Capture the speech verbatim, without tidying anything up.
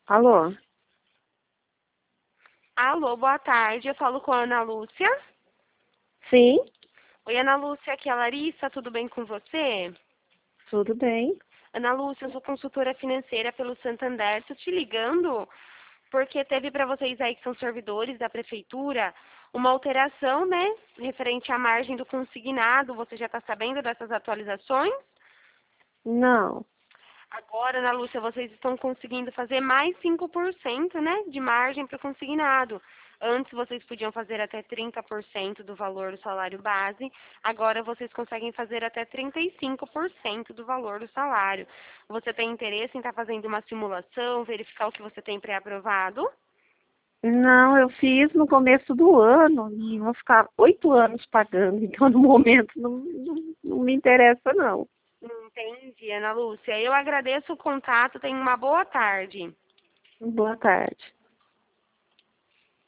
Alô? Alô, boa tarde. Eu falo com a Ana Lúcia. Sim, Oi, Ana Lúcia, aqui é a Larissa. Tudo bem com você? tudo bem. Ana Lúcia, eu sou consultora financeira pelo Santander. Estou te ligando porque teve para vocês aí que são servidores da prefeitura uma alteração, né? Referente à margem do consignado. Você já está sabendo dessas atualizações? Não. Agora, Ana Lúcia, vocês estão conseguindo fazer mais cinco por cento, né, de margem para o consignado. Antes vocês podiam fazer até trinta por cento do valor do salário base, agora vocês conseguem fazer até trinta e cinco por cento do valor do salário. Você tem interesse em estar fazendo uma simulação, verificar o que você tem pré-aprovado? Não, eu fiz no começo do ano e vou ficar oito anos pagando, então no momento não, não, não me interessa não. Entendi, Ana Lúcia. Eu agradeço o contato, tenha uma boa tarde. Boa tarde.